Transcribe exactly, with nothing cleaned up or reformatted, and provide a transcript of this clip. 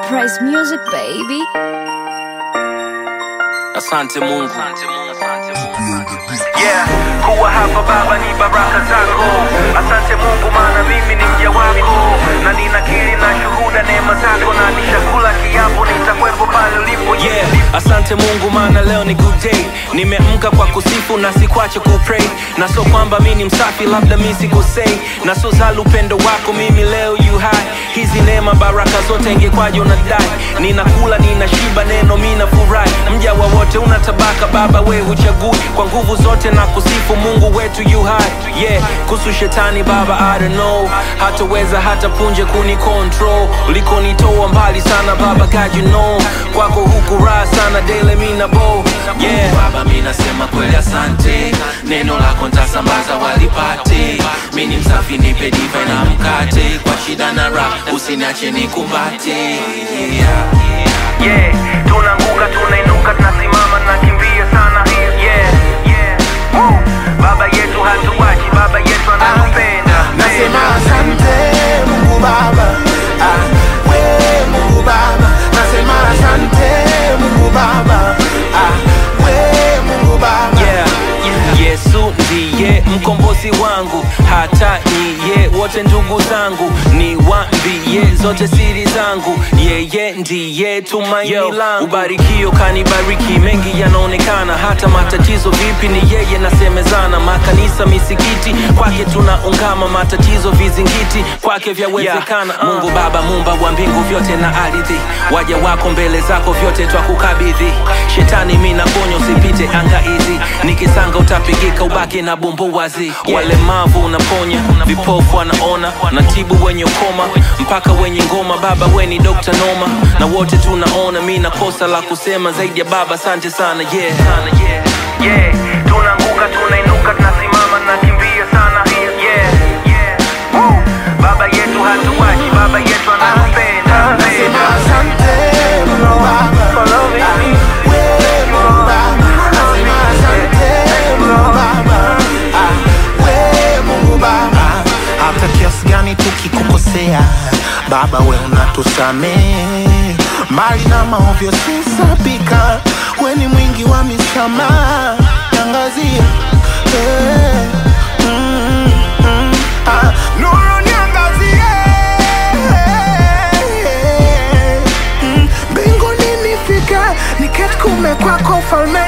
Price Music, baby. Asante Mungu. Yeah, kuwa hapa Baba ni baraka zako. Asante Mungu maana mimi ni mja wako, na ninakiri na shuhuda neema zako, na nishakula kiapo nitakwepo pale ulipo. Yeah, asante Mungu maana leo ni good day. Nimeamka kwa kusifu na sikwache kupray, na so kwamba mimi ni msafi labda mimi sikosei, na so zalu upendo wako mimi leo you high. Hizi neema baraka zote ingekwaje unadai. Ninakula ninashiba neno mimi nafurahi. Mja wa wote unatabaka Baba we huchagui, kwa nguvu zote na kusifu Mungu wetu you high. Yeah, kuhusu shetani Baba I don't know, hataweza hata punje kuni control. Ulikonitoa mbali sana Baba God you know, kwako huku raha sana daily mimi na bow. Yeah Baba mimi nasema kweli asante, neno lako nitasambaza walipate. Mimi ni msafi nipe divai na mkate, kwa shida na raha usiniache nikumbate. Yeah, yeah, tunaanguka tunainuka tunasimama na kimbia sana. Yeah, yeah, woo. Baba yetu hatuachi, Baba yetu anatupenda. Nasema asante Mungu Baba, ah, we Mungu Baba. Nasema asante Mungu Baba, ah, we Mungu Baba. Yeah, yeah. Yesu ndiye mkombozi wangu, hata niye wote ndugu zangu. Niwaambie zote siri zangu, yeye ndiye tumaini langu. Ubarikio kanibariki, mengi yanaonekana, hata matatizo vipi ni yeye nasemezana. Makanisa misikiti, kwake tunaungama, matatizo vizingiti, kwake vyawezekana. Yeah. Mungu Baba mumba wa mbingu vyote na ardhi, waja wako mbele zako vyote twakukabidhi. Shetani mimi nakuonya usipite anga hizi, nikisanga utapigika ubaki na bumbu wazi. Yeah. Walemavu unaponya, vipofu wanaona, natibu wenye ukoma mpaka wenye ngoma. Baba we ni Doctor Noma, na wote tunaona. Mimi nakosa la kusema zaidi ya Baba asante sana. Yeah, yeah, yeah. Tunaanguka tunainuka tunasimama na kimbia sana. Yeah, yeah, woo. Baba yetu hatuachi, Baba yetu anatupenda. Nasema asante Mungu Baba, ah, we Mungu Baba. Nasema asante Mungu Baba, ah, we Mungu Baba. Hata kiasi gani tukikukosea Baba we unatusamehe, mbali na maovyo sisabika, we ni mwingi wa misamaha. Tangazia hey, mm, mm, ah, nuru niangazie, mm, mbinguni nifike, niketi kume kwako ufalme